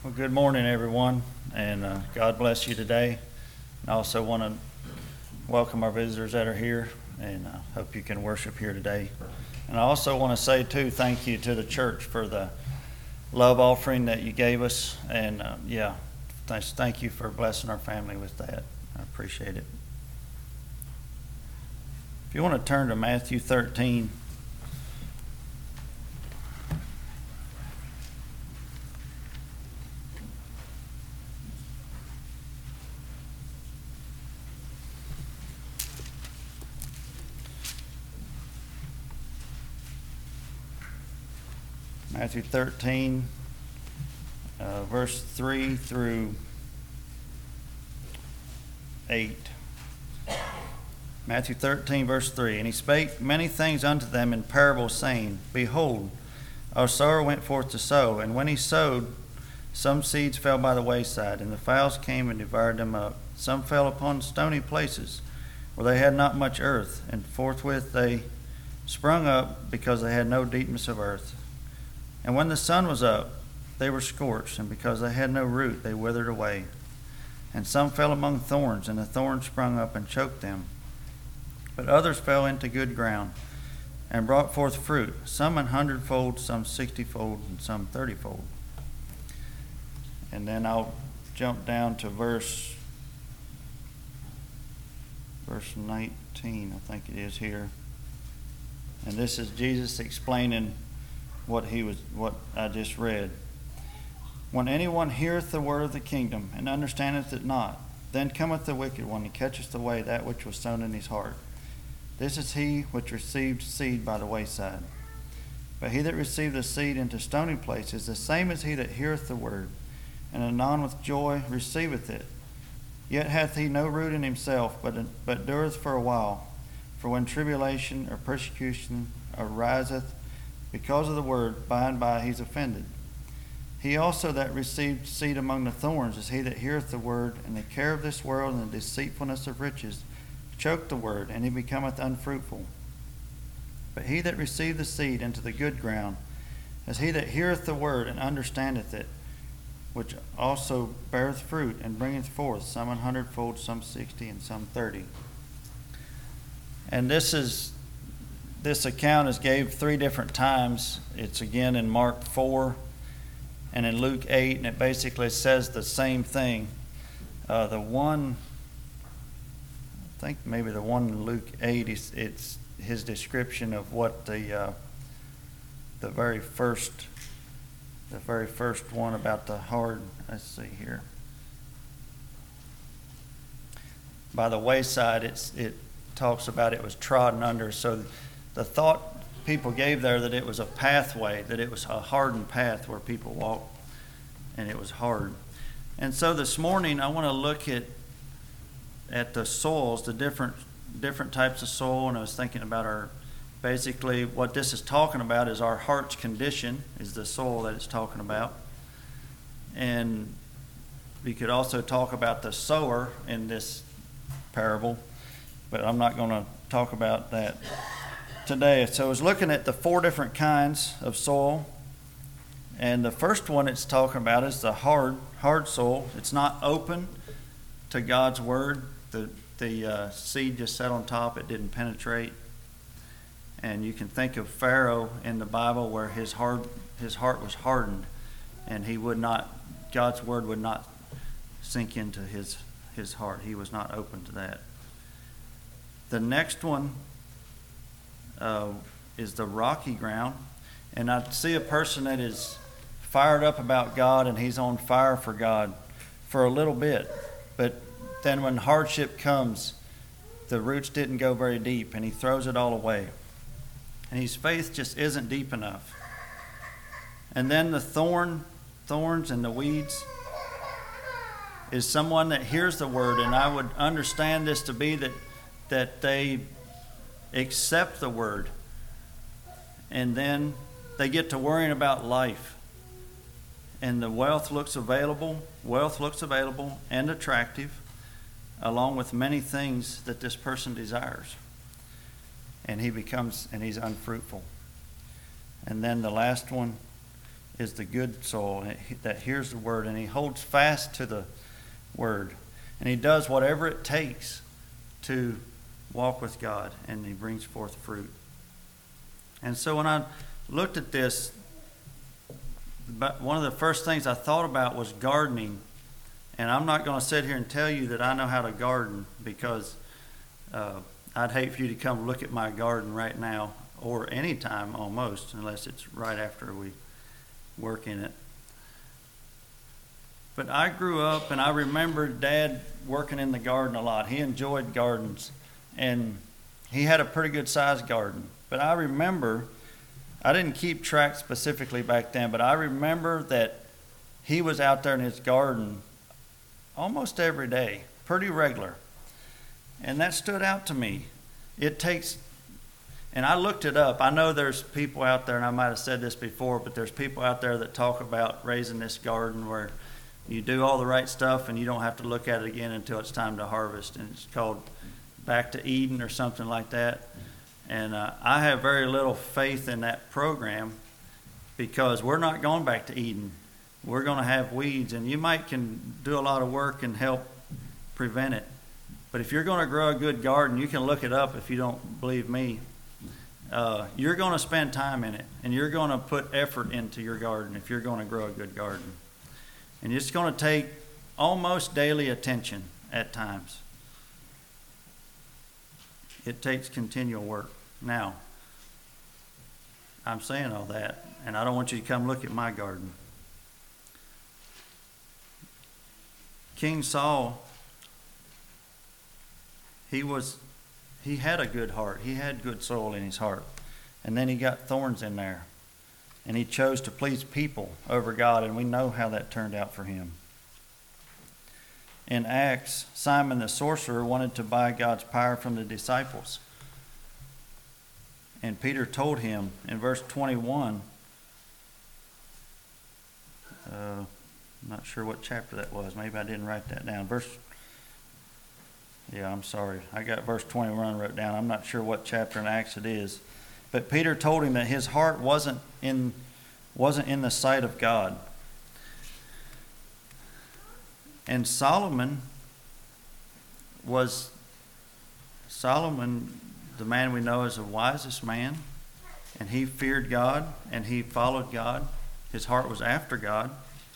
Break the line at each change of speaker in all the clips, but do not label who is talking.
Well, good morning, everyone, and God bless you today. I also want to welcome our visitors that are here, and hope you can worship here today. And I also want to say, too, thank you to the church for the love offering that you gave us, and thank you for blessing our family with that. I appreciate it. If you want to turn to Matthew 13. Matthew 13, verse 3 through 8. Matthew 13, verse 3. And he spake many things unto them in parables, saying, Behold, our sower went forth to sow, and when he sowed, some seeds fell by the wayside, and the fowls came and devoured them up. Some fell upon stony places, where they had not much earth, and forthwith they sprung up, because they had no deepness of earth. And when the sun was up, they were scorched, and because they had no root, they withered away. And some fell among thorns, and the thorns sprung up and choked them. But others fell into good ground, and brought forth fruit, some 100-fold, some 60-fold, and some 30-fold. And then I'll jump down to verse 19, I think it is here. And this is Jesus explaining what I just read. When anyone heareth the word of the kingdom, and understandeth it not, then cometh the wicked one, and catcheth away that which was sown in his heart. This is he which received seed by the wayside. But he that received the seed into stony places, the same as he that heareth the word, and anon with joy receiveth it. Yet hath he no root in himself, but dureth for a while. For when tribulation or persecution ariseth because of the word, by and by he's offended. He also that received seed among the thorns is he that heareth the word, and the care of this world and the deceitfulness of riches choke the word, and he becometh unfruitful. But he that received the seed into the good ground is he that heareth the word and understandeth it, which also beareth fruit and bringeth forth some 100-fold, some 60, and some 30. And this account is gave 3 different times. It's again in Mark 4 and in Luke 8, and it basically says the same thing. I think maybe the one in Luke 8, it's his description of what the very first one about the hard. Let's see here. By the wayside, it talks about it was trodden under. So the thought people gave there that it was a pathway, that it was a hardened path where people walked, and it was hard. And so this morning I want to look at the soils, the different types of soil, and I was thinking about basically what this is talking about is our heart's condition, is the soil that it's talking about. And we could also talk about the sower in this parable, but I'm not going to talk about that today. So I was looking at the 4 different kinds of soil, and the first one it's talking about is the hard soil. It's not open to God's word. The seed just sat on top. It didn't penetrate. And you can think of Pharaoh in the Bible, where his heart was hardened, and God's word would not sink into his heart. He was not open to that. The next one is the rocky ground. And I see a person that is fired up about God, and he's on fire for God for a little bit. But then when hardship comes, the roots didn't go very deep, and he throws it all away. And his faith just isn't deep enough. And then the thorns and the weeds is someone that hears the word, and I would understand this to be that they accept the word, and then they get to worrying about life, and the wealth looks available and attractive, along with many things that this person desires, and he's unfruitful. And then the last one is the good soil that hears the word, and he holds fast to the word. And he does whatever it takes to walk with God, and he brings forth fruit. And so when I looked at this, one of the first things I thought about was gardening. And I'm not going to sit here and tell you that I know how to garden, because I'd hate for you to come look at my garden right now, or any time almost, unless it's right after we work in it. But I grew up and I remember Dad working in the garden a lot. He enjoyed gardens, and he had a pretty good sized garden. But I remember, I didn't keep track specifically back then, but I remember that he was out there in his garden almost every day, pretty regular. And that stood out to me. It takes, and I looked it up. I know there's people out there, and I might have said this before, but there's people out there that talk about raising this garden where you do all the right stuff and you don't have to look at it again until it's time to harvest. And it's called Back to Eden or something like that. And I have very little faith in that program, because we're not going back to Eden. We're going to have weeds, and you can do a lot of work and help prevent it. But if you're going to grow a good garden, you can look it up if you don't believe me. You're going to spend time in it, and you're going to put effort into your garden if you're going to grow a good garden. And it's going to take almost daily attention at times. It takes continual work. Now, I'm saying all that, and I don't want you to come look at my garden. King Saul, he had a good heart. He had good soil in his heart. And then he got thorns in there. And he chose to please people over God, and we know how that turned out for him. In Acts, Simon the sorcerer wanted to buy God's power from the disciples. And Peter told him in verse 21, I'm not sure what chapter that was. Maybe I didn't write that down. I'm sorry. I got verse 21 wrote down. I'm not sure what chapter in Acts it is. But Peter told him that his heart wasn't in the sight of God. And Solomon, the man we know as the wisest man, and he feared God and he followed God. His heart was after God.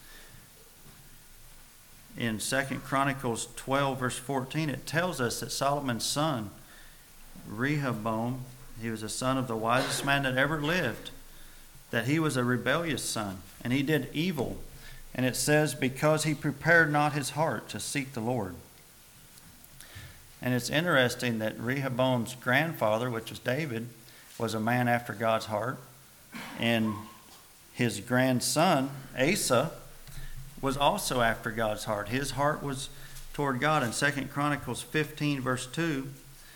In 2 Chronicles 12, verse 14, it tells us that Solomon's son, Rehoboam, he was a son of the wisest man that ever lived, that he was a rebellious son, and he did evil. And it says, because he prepared not his heart to seek the Lord. And it's interesting that Rehoboam's grandfather, which was David, was a man after God's heart. And his grandson, Asa, was also after God's heart. His heart was toward God. In 2 Chronicles 15, verse 2,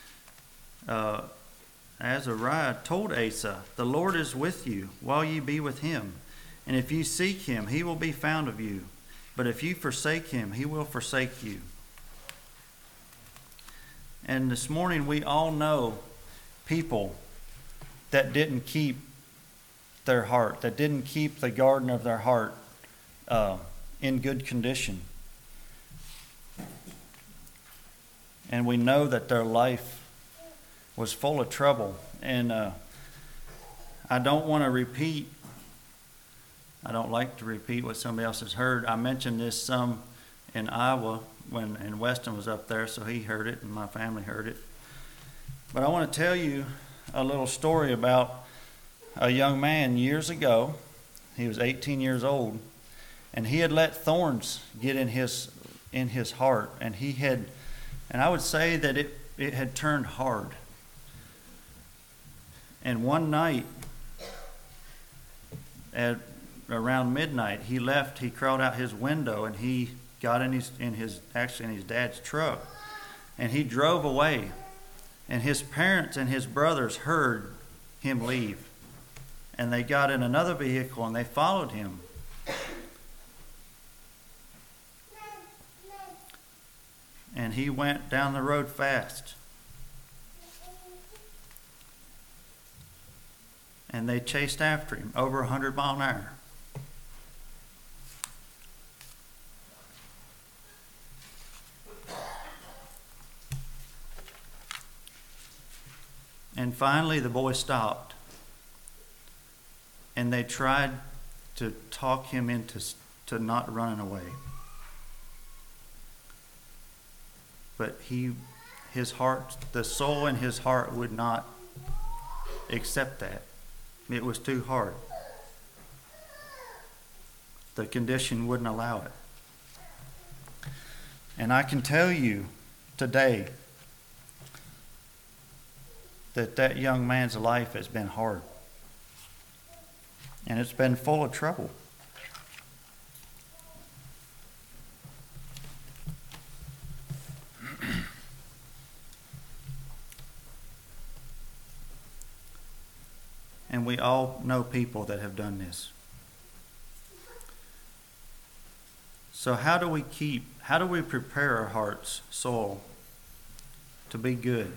Azariah told Asa, the Lord is with you while ye be with him. And if you seek him, he will be found of you. But if you forsake him, he will forsake you. And this morning we all know people that didn't keep their heart, that didn't keep the garden of their heart in good condition. And we know that their life was full of trouble. And I don't want to repeat, I don't like to repeat what somebody else has heard. I mentioned this some in Iowa and Weston was up there, so he heard it and my family heard it. But I want to tell you a little story about a young man years ago. He was 18 years old, and he had let thorns get in his heart, and I would say that it had turned hard. And one night at around midnight, he crawled out his window, and he got in his dad's truck, and he drove away. And his parents and his brothers heard him leave, and they got in another vehicle and they followed him. And he went down the road fast. And they chased after him over 100 miles an hour. finally the boy stopped. And they tried to talk him into not running away. But his heart, the soul in his heart would not accept that. It was too hard. The condition wouldn't allow it. And I can tell you today that young man's life has been hard. And it's been full of trouble. And we all know people that have done this. So how do we prepare our heart's soul to be good?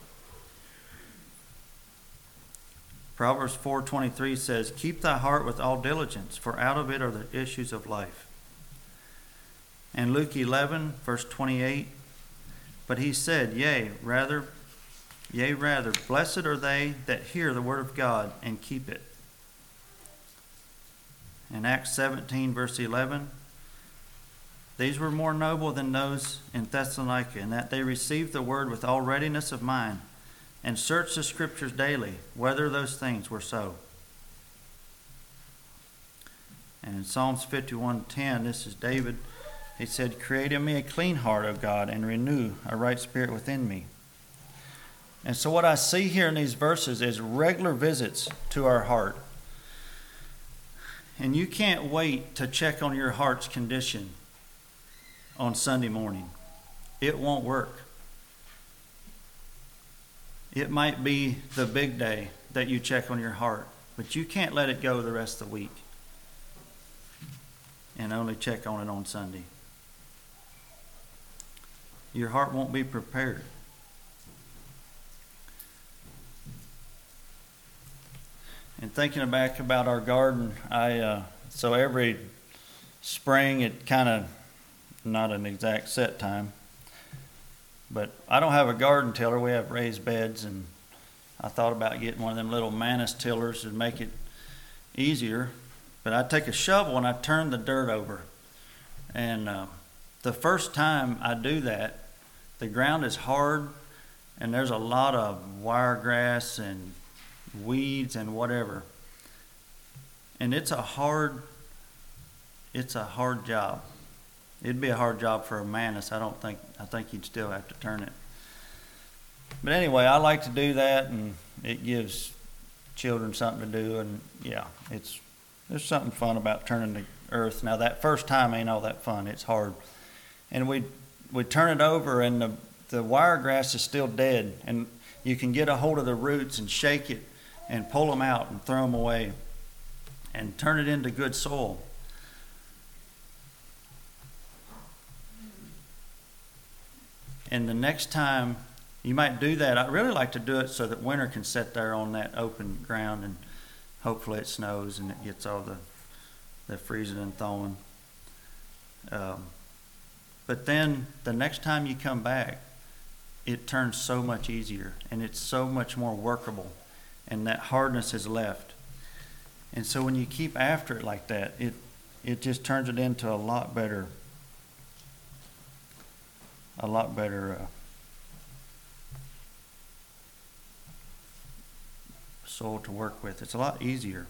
Proverbs 4:23 says, "Keep thy heart with all diligence, for out of it are the issues of life." And Luke 11, verse 28, "But he said, Yea, rather, blessed are they that hear the word of God and keep it." In Acts 17, verse 11, "These were more noble than those in Thessalonica, in that they received the word with all readiness of mind, and searched the scriptures daily, whether those things were so." And in Psalms 51:10, this is David. He said, "Create in me a clean heart, O God, and renew a right spirit within me." And so what I see here in these verses is regular visits to our heart. And you can't wait to check on your heart's condition on Sunday morning. It won't work. It might be the big day that you check on your heart, but you can't let it go the rest of the week and only check on it on Sunday. Your heart won't be prepared. And thinking back about our garden, so every spring it kind of, not an exact set time, but I don't have a garden tiller. We have raised beds, and I thought about getting one of them little Manus tillers to make it easier. But I take a shovel and I turn the dirt over. And the first time I do that, the ground is hard, and there's a lot of wiregrass and weeds and whatever. And it's a hard job. It'd be a hard job for a Manus. I think you'd still have to turn it. But anyway, I like to do that, and it gives children something to do. And yeah, there's something fun about turning the earth. Now that first time ain't all that fun. It's hard. And we turn it over, and the wiregrass is still dead. And you can get a hold of the roots and shake it and pull them out and throw them away and turn it into good soil. And the next time you might do that, I really like to do it so that winter can sit there on that open ground, and hopefully it snows and it gets all the freezing and thawing. But then the next time you come back, it turns so much easier, and it's so much more workable, and that hardness is left. And so when you keep after it like that, it just turns it into a lot better soil to work with. It's a lot easier.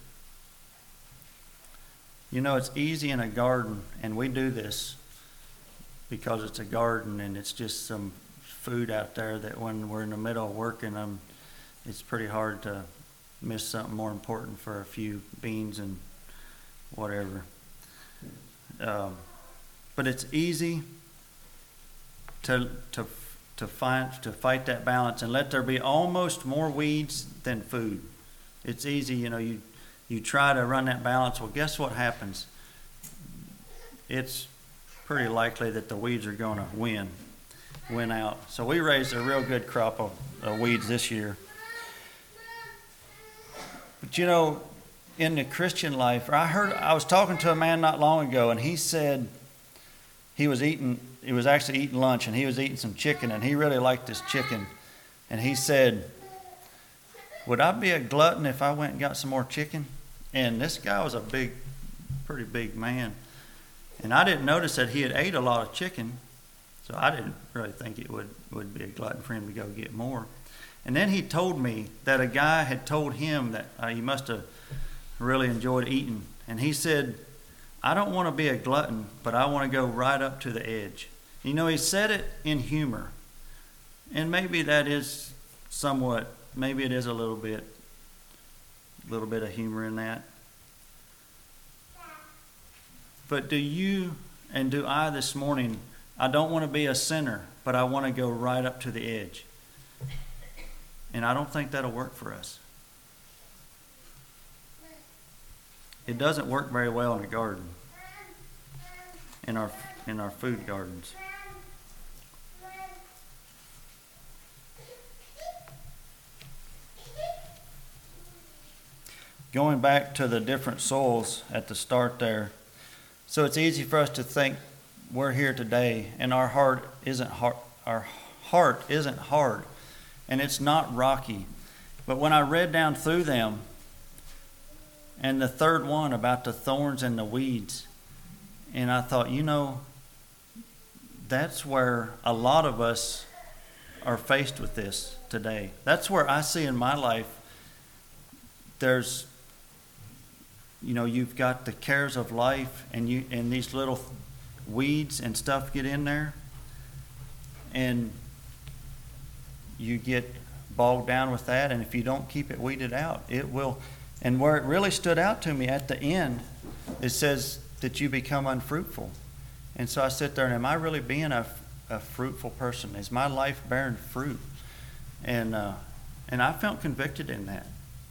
You know, it's easy in a garden, and we do this because it's a garden and it's just some food out there that when we're in the middle of working, it's pretty hard to miss something more important for a few beans and whatever. But it's easy to fight that balance and let there be almost more weeds than food. It's easy, you try to run that balance. Well, guess what happens? It's pretty likely that the weeds are going to win out. So we raised a real good crop of weeds this year. But in the Christian life, I was talking to a man not long ago, and he said he was actually eating lunch, and he was eating some chicken, and he really liked this chicken. And he said, would I be a glutton if I went and got some more chicken? And this guy was pretty big man. And I didn't notice that he had ate a lot of chicken, so I didn't really think it would be a glutton for him to go get more. And then he told me that a guy had told him that he must have really enjoyed eating. And he said, I don't want to be a glutton, but I want to go right up to the edge. You know, he said it in humor. And maybe that is maybe it is a little bit of humor in that. But do you and do I this morning, I don't want to be a sinner, but I want to go right up to the edge. And I don't think that'll work for us. It doesn't work very well in a garden, in our food gardens. Going back to the different soils at the start there, so it's easy for us to think we're here today and our heart isn't hard. Our heart isn't hard, and it's not rocky. But when I read down through them, and the third one about the thorns and the weeds, and I thought, that's where a lot of us are faced with this today. That's where I see in my life there's, you've got the cares of life, and these little weeds and stuff get in there, and you get bogged down with that. And if you don't keep it weeded out, it will. And where it really stood out to me at the end, it says that you become unfruitful. And so I sit there, and am I really being a fruitful person? Is my life bearing fruit? And I felt convicted in that.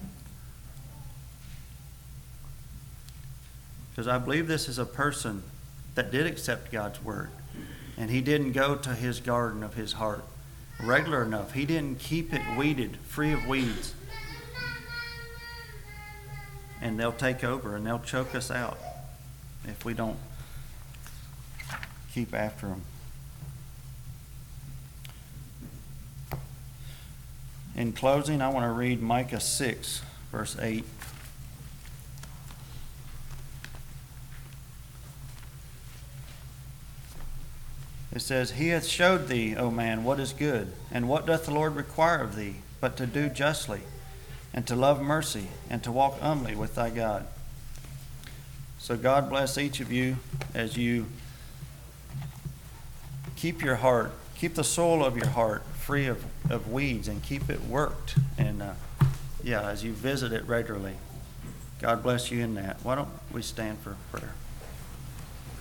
Because I believe this is a person that did accept God's word. And he didn't go to his garden of his heart regular enough. He didn't keep it weeded, free of weeds. And they'll take over and they'll choke us out if we don't keep after them. In closing, I want to read Micah 6, verse 8. It says, He hath showed thee, O man, what is good, and what doth the Lord require of thee, but to do justly, and to love mercy, and to walk humbly with thy God. So God bless each of you as you keep your heart, keep the soul of your heart free of weeds, and keep it worked. And as you visit it regularly. God bless you in that. Why don't we stand for prayer?